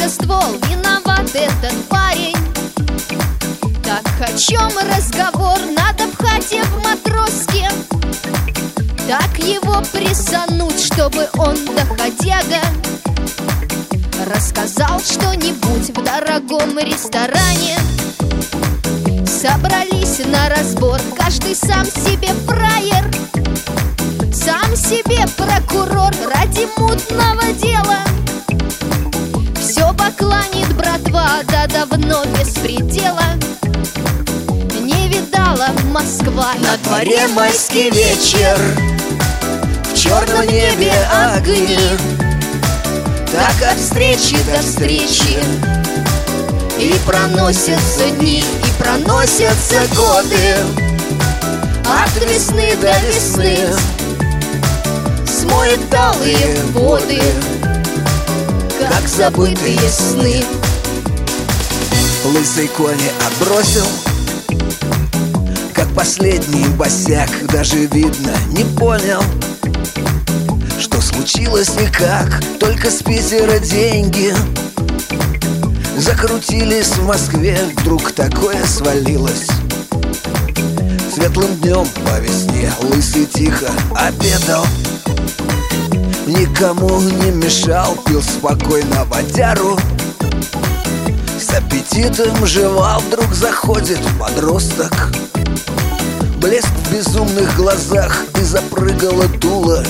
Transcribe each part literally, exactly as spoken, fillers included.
Сломался ствол, виноват этот парень. Так о чем разговор? Надо пхать в матроске. Так его прессануть, чтобы он, доходяга, рассказал что-нибудь в дорогом ресторане. Собрались на разбор, каждый сам себе фраер, сам себе прокурор ради мутного дела. Все бакланит братва, да давно без предела. Не видала Москва. На дворе майский вечер, в черном небе огни. Так от встречи до встречи и проносятся дни, и проносятся годы. От весны до весны смоет талые воды, как забытые сны. Лысый кони отбросил, как последний босяк. Даже видно не понял, что случилось и как. Только с Питера деньги закрутились в Москве. Вдруг такое свалилось. Светлым днем по весне лысый тихо обедал, никому не мешал, пил спокойно водяру, с аппетитом жевал. Вдруг заходит подросток, блеск в безумных глазах, и запрыгала дуло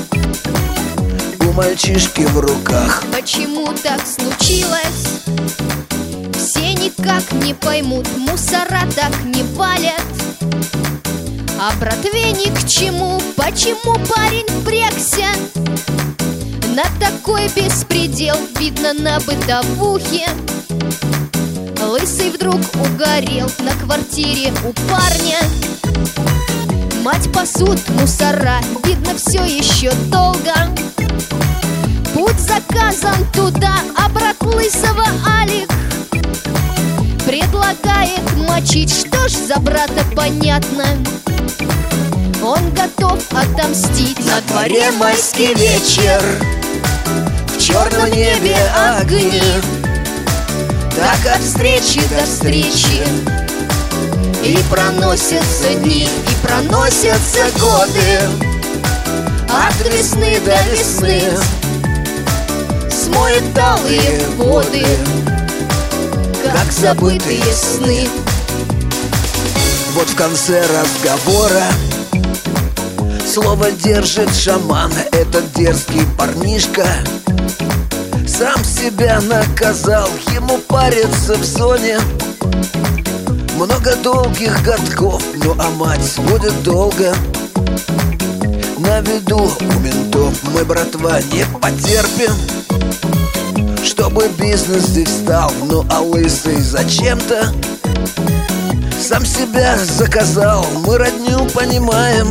у мальчишки в руках. Почему так случилось? Все никак не поймут, мусора так не валят. А братве ни к чему, почему парень впрягся на такой беспредел, видно на бытовухе. Лысый вдруг угорел на квартире у парня. Мать пасут мусора, видно все еще долго. Путь заказан туда, а брат лысого Алик предлагает мочить. Что ж за брата понятно, он готов отомстить. На дворе майский вечер, в черном небе огни. Так от встречи до встречи и проносятся дни, и проносятся годы. От весны до весны смоет талые воды, как забытые сны. Вот в конце разговора слово держит шаман. Этот дерзкий парнишка сам себя наказал. Ему париться в зоне много долгих годков. Ну а мать будет долго на виду у ментов. Мы, братва, не потерпим, чтобы бизнес здесь встал. Ну а лысый зачем-то сам себя заказал. Мы родню понимаем,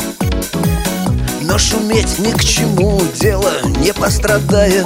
но шуметь ни к чему, дело не пострадает.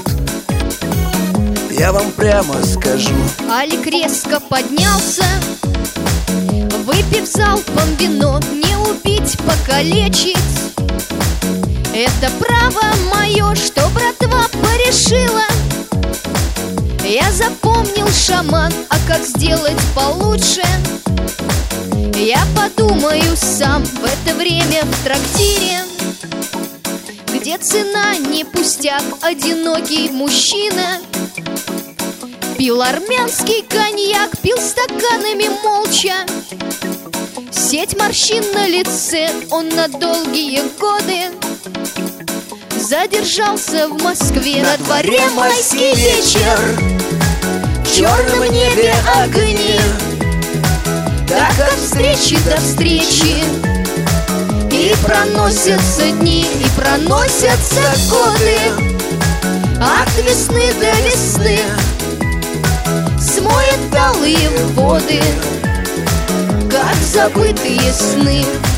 Я вам прямо скажу. Алик резко поднялся, выпив залпом вино. Не убить, покалечить — это право мое, что братва порешила. Я запомнил, шаман, а как сделать получше я подумаю сам. В это время в трактире, где цена не пустяк, одинокий мужчина пил армянский коньяк, пил стаканами молча. Сеть морщин на лице, он на долгие годы задержался в Москве. На дворе майский вечер, в черном небе огни. Так от встречи до встречи и проносятся дни, и проносятся годы. От весны до весны смоет талые воды, как забытые сны.